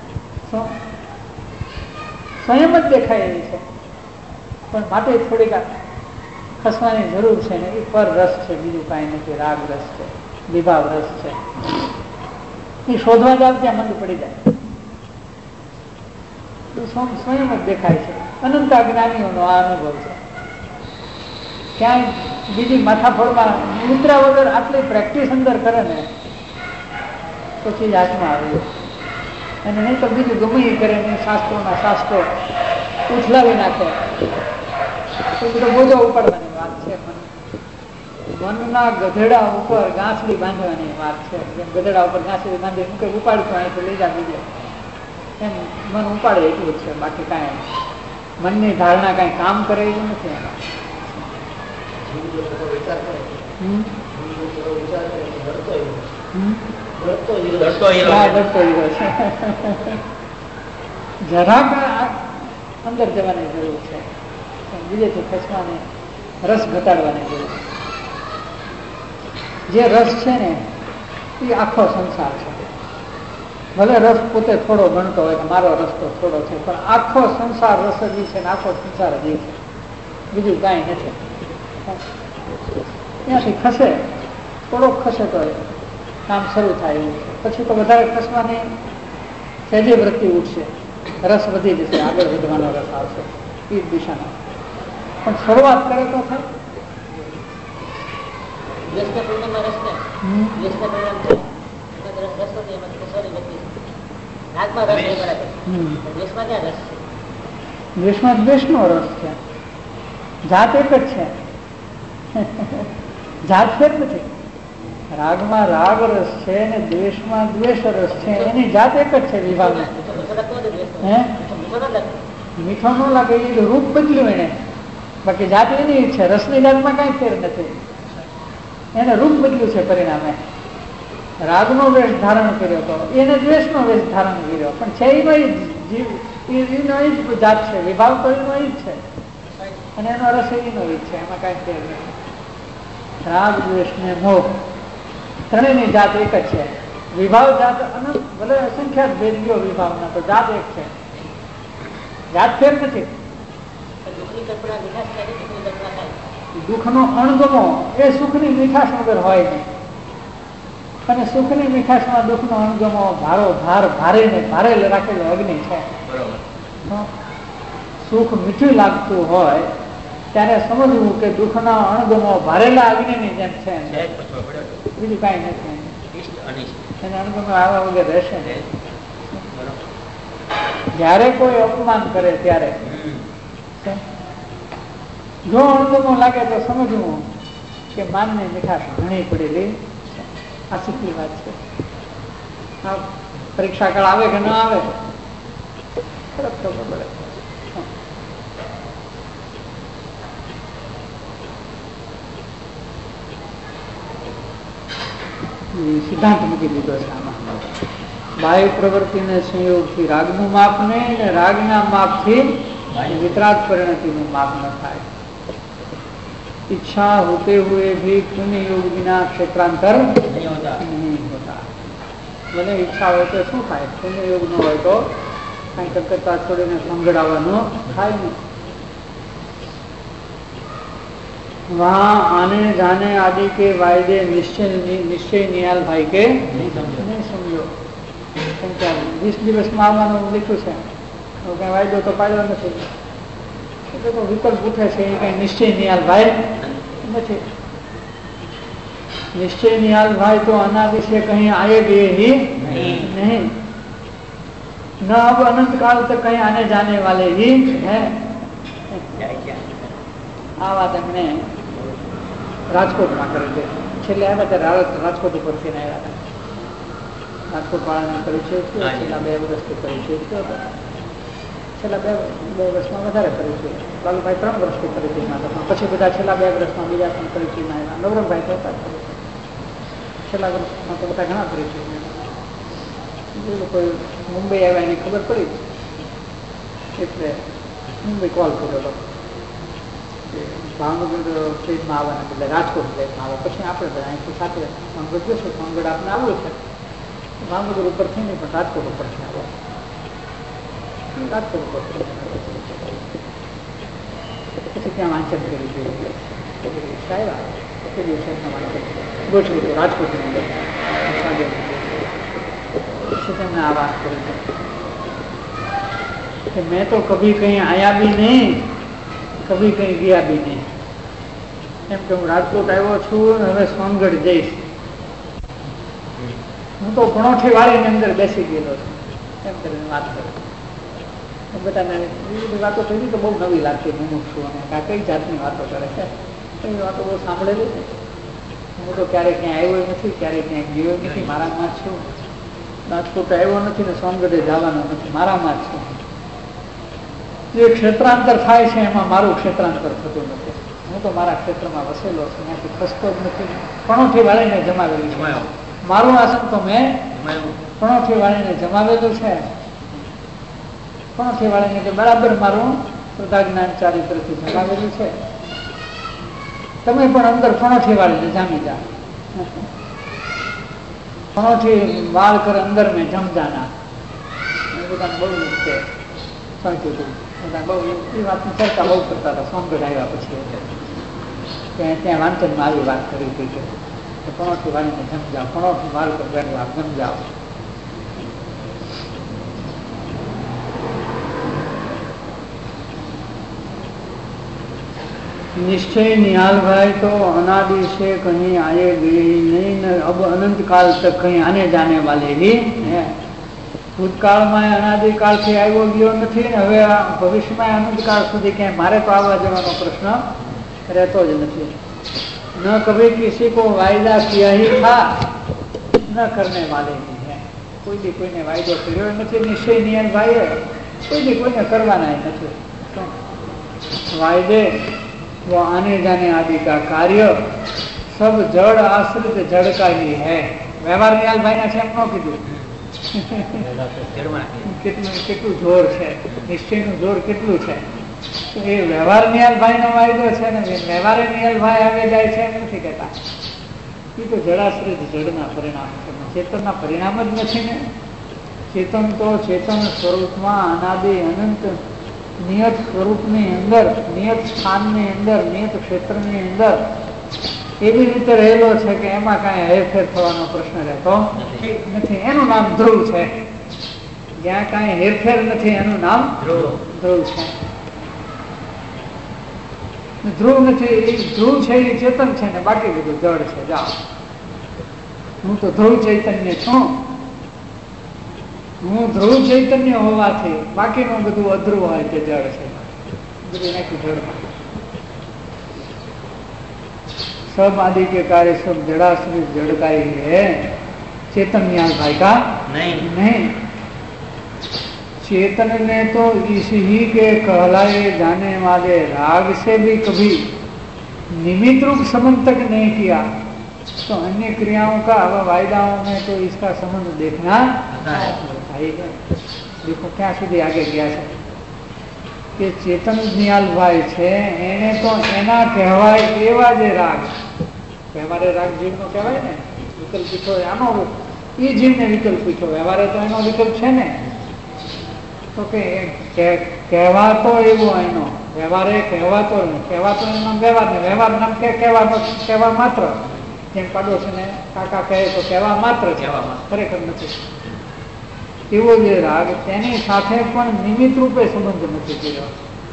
સ્વયં જ દેખાય એવી છે. પણ માટે થોડીક ખસવાની જરૂર છે ને. એ પર રસ છે, બીજું કાંઈ નથી. રાગ રસ છે, વિભાવ રસ છે. એ શોધવા જાવ ત્યાં મંદ પડી જાય. સ્વયં જ દેખાય છે. અનંત અજ્ઞાનીઓનો આ અનુભવ છે. ક્યાંય બીજી માથાફોડમાં મુદ્રા વગર આટલી પ્રેક્ટિસ અંદર કરે ને તો ચીજ હાથમાં આવી. અને નહીં તો બીજું ગમે એ કરે ને શાસ્ત્રોના શાસ્ત્રો ઉછલાવી નાખે તો બધો બોજો ઉપાડવાની વાત છે. મનના ગધેડા ઉપર ગાંસડી બાંધવાની વાત છે. જેમ ગધેડા ઉપર ગાંસડી બાંધી મૂકે, ઉપાડતો અહીંથી લઈ જા બીજે, એમ મન ઉપાડે એટલું જ છે. બાકી કાંઈ મનની ધારણા કાંઈ કામ કરે એવું નથી એમાં. જરાક અંદર જવાની જરૂર છે, બીજેથી ખસવાની, રસ ઘટાડવાની જરૂર છે. જે રસ છે ને એ આખો સંસાર છે. ભલે રસ પોતે થોડો ગણતો હોય કે મારો રસ તો થોડો છે, પણ આખો સંસાર રસ જ છે ને આખો સંસાર જ છે, બીજું કાંઈ નથી. ત્યાંથી ખસે, થોડોક ખસે તો કામ શરૂ થાય એવું છે. પછી તો વધારે ખસવાની સહેજે વૃત્તિ ઉઠશે, રસ વધી જશે, આગળ વધવાનો રસ આવશે એ જ દિશામાં. પણ શરૂઆત કરે તો થાય. દ્વેષમાં દ્વેષનો રસ છે, જાત એક જ છે, જાત ફેર નથી. રાગમાં રાગ રસ છે ને દ્વેષમાં દ્વેષ રસ છે, એની જાત એક જ છે. વિભાગમાં મીઠો ન લાગે, એ રૂપ બદલ્યું એને, બાકી જાત એની છે. રસની જાતમાં કઈ ફેર નથી, એને રૂપ બદલ્યું છે. પરિણામે રાગનો વેશ ધારણ કર્યો હતો, એને દ્વેષનો વેશ ધારણ કર્યો, પણ છે એનો જીવ, એનો જ જાત છે. વિભાગ તો એનો જ છે અને એનો રસ એનો જ છે, એમાં કઈ ફેર નથી. રાગ દ્વેષ ને મોહ ત્રણેયની જાત એક જ છે. વિભાવ જાત અનંત, ભલે અસંખ્યાત ભેદ ગયો વિભાવના, તો જાત એક છે, જાત ફેર નથી. દુઃખનો અણગમો એ સુખની મીઠાશ વગર હોય નહીં, અને સુખની મીઠાશમાં દુઃખનો અણગમો ભારો ભારે ને ભારે રાખેલો અગ્નિ છે. સુખ મીઠું લાગતું હોય ત્યારે સમજવું કે દુઃખના અણગમો ભારેલા અગ્નિની જેમ છે, બીજું કઈ નથી. એને અણગમો આવા વગર રહેશે ને. જયારે કોઈ અપમાન કરે ત્યારે જો અણગમો લાગે તો સમજવું કે માનની મીઠાશ ઘણી પડેલી. આ સુખની વાત છે. આ પરીક્ષા કાળ આવે કે ન આવે ખબર પડે. સિદ્ધાંત મૂકી દીધો છે આમાં. બાહ્ય પ્રવૃત્તિને સંયોગથી રાગનું માપ નહીં ને રાગના માપથી वितराग परिणति में माप न થાય। इच्छा होते हुए भी पुण्य योग बिना क्षेत्रांतर नहीं होता। મને ઈચ્છા હોય તો શું થાય? પુण्य योग ન હોય તો કઈ કરતા છોડીને સંગડાવવાનું થાય નહીં। वहाँ आने जाने आदि के वायदे निश्चय नियाल भाई के नहीं समझो। 20 દિવસમાં આવવાનું લીધું છે, કઈ વાયદો તો પાડ્યો નથી, એટલે તો વિકલ્પ ઉઠે છે, એ કઈ નિશ્ચય નિયાલ ભાઈ નથી। निश्चय निहाल भाई तो अनादि से कहीं आएंगे ही नहीं, न अब अनंत काल तक कहीं आने जाने वाले ही है। आ बात हमने राजकोट में करी थी, छेल्ले आव्या त्यारे राजकोट उपरथी આવ્યા હતા। રાજકોટ વાળાને પરિચય થયો, છેલ્લા 2 વર્ષથી પરિચય થયો હતો। છેલ્લા 2 વર્ષમાં વધારે પરિચય, લાલુભાઈ 3 વર્ષથી પરિચયમાં હતા, પછી બધા છેલ્લા 2 વર્ષમાં બીજા પણ પરિચયમાં આવ્યા। નવરંગભાઈ તો હતા છેલ્લા વર્ષમાં તો બધા ઘણા પરિચય। એ લોકો મુંબઈ આવ્યા એની ખબર પડી એટલે મુંબઈ કોલ કર્યો હતો કે ભાવનગર ટ્રેનમાં આવવાના બદલે રાજકોટ ટ્રેનમાં આવે, પછી આપણે બધા અહીંથી સાથે ભાવનગર જશું, ભાવનગર આપણે આવવું છે, ભાવનગર ઉપરથી નહીં પણ રાજકોટ ઉપરથી આવો, રાજકોટ ઉપરથી પછી ત્યાં વાંચન કરી જોઈએ આવ્યા એ દિવસે ગોઠવી તો રાજકોટની અંદર પછી તેમણે આ વાત કરી कि मैं तो कभी कहीं आया भी नहीं, कभी कहीं गया भी नहीं। एम के हूँ राजकोट आव्यो छूं, हवे सोनगढ़ जईश। हूँ तो पणोठी वाड़ी ने अंदर बेसी गયેલો છું એમ કરીને વાત કરી। બધાને એ બધી વાતો થઈ તો બહુ નવી લાગતી મુમુક્ષુઓને, કે આ કઈ જાતની વાતો કરે છે, એ વાતો બહુ સાંભળેલી છે। હું તો ક્યારેય ક્યાંય આવ્યો નથી, ક્યારેય ક્યાંય ગયો નથી, મારામાં જ છું। રાજકોટ આવ્યો નથી ને સોનગઢે જવાનો નથી, મારામાં જ છું। જે ક્ષેત્રાંતર થાય છે એમાં મારું ક્ષેત્રાંતર થતું નથી। હું તો મારા ક્ષેત્રમાં વસેલો છું, ત્યાંથી ખસતો જ નથી। પણોઠી વાળીને જમાવેલું છે, મારું આસન તો મેં પણોઠી વાળીને જમાવેલું છે। પણોઠી વાળીને કે બરાબર મારું પ્રદાજ્ઞાન ચારિત્રથી જમાવેલું છે। તમે પણ અંદર પણોઠી વાળીને જામી જા। પણોઠી વાળ કર અંદર મેં જમ જાના, એ બધાને બહુ છે સાચું હતું। બહુ એ વાતની ચર્ચા બહુ કરતા હતા સોનગઢ આવ્યા પછી, ત્યાં વાંચનમાં આવી વાત કરી હતી કે પણોઠી વાળીને જમ જાઓ, પણોઠી વાળ પર બેઠવા જમ જાઓ। निश्चय निहाल भाई तो अनादि से कहीं आए गए नहीं, न अब अनंत काल तक कहीं आने जाने वाले ही है। ભૂતકાળમાં અનાદિકાળથી આવ્યો ગયો નથી, હવે ભવિષ્યમાં અનંતકાળ સુધી ક્યાંય મારે તો આવવા જવાનો પ્રશ્ન રહેતો જ નથી। ન કભી કિસી કો વાયદા કિયા ही था, ન करने वाले ही है। કોઈ બી કોઈને વાયદો કર્યો નથી નિશ્ચય નિયમ ભાઈએ, કોઈ બી કોઈને કરવાના નથી। वायदे वो आने जाने आदि का कार्य सब जड़ आश्रित जड़ का ही है। व्यवहार नियाल भाई ने एम न कीधुं કેટલું જોર છે, નિશ્ચયનું જોર કેટલું છે। એ વ્યવહાર નિયાલ ભાઈનો વાયદો છે ને, વ્યવહારે નિયાલ ભાઈ આવે જાય છે એમ નથી કહેતા। એ તો જડાશ્રિત જડના પરિણામ છે, ચેતનના પરિણામ જ નથી ને। ચેતન તો ચેતન સ્વરૂપમાં અનાદિ અનંત નિયત સ્વરૂપની અંદર, નિયત સ્થાનની અંદર, નિયત ક્ષેત્રની અંદર એવી રીતે રહેલો છે કે એમાં કાંઈ હેરફેર થવાનો પ્રશ્ન રહેતો નથી। એનું નામ ધ્રુવ છે। જ્યાં કાંઈ હેરફેર નથી એનું નામ ધ્રુવ છે। ધ્રુવ નથી, એ ધ્રુવ છે એ ચેતન છે ને, બાકી બધું જડ છે। જાઓ, હું તો ધ્રુવ ચૈતન્ય છું, હું ધ્રુવ ચૈતન્ય હોવાથી બાકીનું બધું અધ્રુવ હોય તે જડ છે, બધું નાખ્યું જડમાં। सब आदि के कार्य सब जड़ाश्रित जड़ का ही है, चेतन नियाल भाई का नहीं। चेतन ने तो इस ही के कहलाए जाने वाले राग से भी कभी निमित्त रूप संबंध तक नहीं किया। तो अन्य क्रियाओं का अब वायदाओं में तो इसका संबंध देखना भाई। देखो क्या સુધી आगे गया है कि चेतन नियालभाई છે એને તો એના કહેવાય એવા જે રાગ વ્યવહારે રાગ જીવનો કહેવાય ને વિકલ્પ પૂછો આનો એ જીવને વિકલ્પ પૂછો વ્યવહારે તો એનો વિકલ્પ છે ને તો કે કહેવાતો એવો એનો વ્યવહારે કહેવાતો એનો વ્યવહાર ને વ્યવહાર નામ કે કહેવા માત્ર જેમ પાડોશીને કાકા કહે તો કહેવા માત્ર છે ખરેખર નથી એવો જે રાગ તેની સાથે પણ નિમિત્ત રૂપે સંબંધ નથી કર્યો.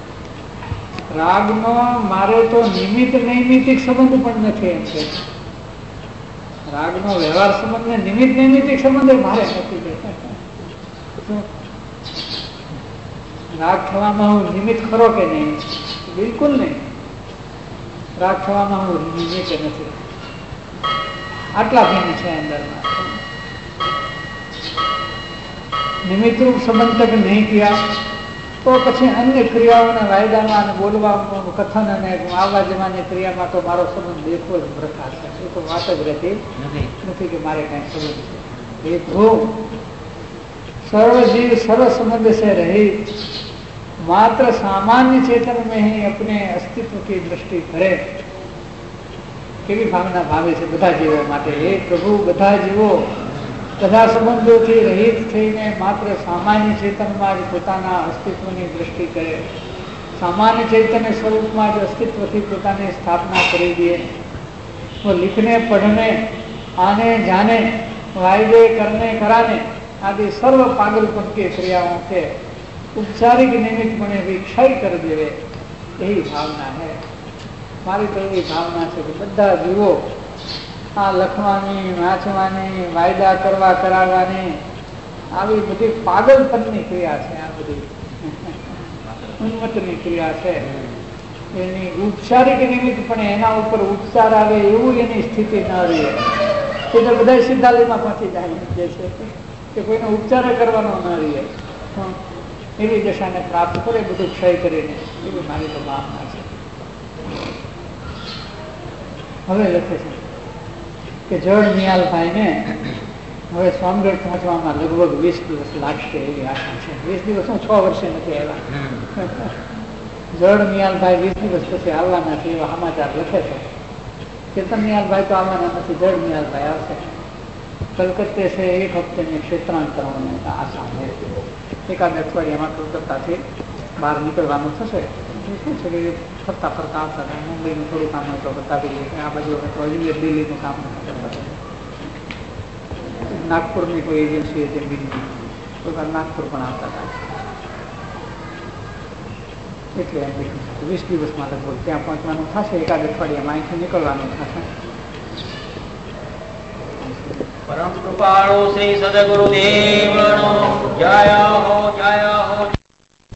રાગનો મારે તો નિમિત્ત નૈમિતિક સંબંધ પણ નથી એમ છે. રાગનો વ્યવહાર સંબંધ ને નિમિત્ત નૈમિતિક સંબંધ મારે નથી. રાગ થવામાં હું નિમિત્ત ખરો કે નહીં? બિલકુલ નહીં. રાગ થવામાં હું નિમિત્ત નથી. આટલા ભિન્ન છે અંદરમાં. નિમિત્તરૂપ સંબંધ તક નહીં કિયા તો પછી અન્ય ક્રિયાઓના વાયદામાં અને બોલવામાં કથન અને આવવા જવાની ક્રિયામાં તો મારો સંબંધ દેખવો જ પ્રકાર છે. એ તો વાત જ રહેતી નથી કે મારે કઈ સંબંધ છે. देखो सर्वजीव सर्व संबंध से रहित मात्र सामान्य चेतन में ही अपने अस्तित्व की दृष्टि करे केवी भावना भावे છે બધા જીવો માટે. હે પ્રભુ, બધા જીવો બધા સંબંધોથી રહિત થઈને માત્ર સામાન્ય ચેતનમાં જ પોતાના અસ્તિત્વની દૃષ્ટિ કરે. સામાન્ય ચૈતન્ય સ્વરૂપમાં જ અસ્તિત્વથી પોતાની સ્થાપના કરી દે. वो लिखने पढ़ने आने जाने वायदे करने कराने आदि सर्व पागलपन की क्रियाओं के औपचारिक निमित्त बने भी क्षय कर देवे, यही भावना है मारी. तो यही भावना है कि બધા જીવો આ લખવાની વાંચવાની વાયદા કરવા કરાવવાની આવી બધી પાગલપનની ક્રિયા છે. આ બધી ઉન્મત્તની ક્રિયા છે. એની ઉપચારિક નિમિત્ત પણ એના ઉપર ઉપચાર આવે એવું એની સ્થિતિ ન રહે. એટલે બધા સિદ્ધાલયમાં પહોંચી જાય છે કે કોઈનો ઉપચાર કરવાનો ન રહે. એવી દશાને પ્રાપ્ત કરે બધું ક્ષય કરીને. એવી મારી તો ભાવના છે. હવે લખે છે કે જળ નિયાલભાઈને હવે સ્વામિગઢ પહોંચવામાં લગભગ 20 દિવસ લાગશે એવી આશા છે. 20 દિવસ હું 6 વર્ષે નથી આવ્યા. જળ નિયાલભાઈ 20 દિવસ પછી આવવાના છે એવા સમાચાર લખે છે. चेतन नियालभाई तो आवाना नहीं, जड़ नियालभाई आवशे. कलकत्ते से 1 हफ्ते में क्षेत्रांत करने का आशा है. एकाद अठवाडियामां कलकत्ताथी बहार निकळवानुं थशे. શું છે કે ફરતા ફરતા આવતા હતા. મુંબઈનું થોડું કામ હોય તો બતાવી દઈએ. આ બાજુ દિલ્હીનું કામ કરતા. નાગપુરની કોઈ એજન્સી હતી બીજી, કોઈ વાર નાગપુર પણ આવતા હતા. એટલે એમ 20 દિવસમાં લગભગ ત્યાં પહોંચવાનું થશે. એકાદ અઠવાડિયામાં અહીંથી નીકળવાનું થશે. परम कृपाणु श्री सदगुरुदेव जय हो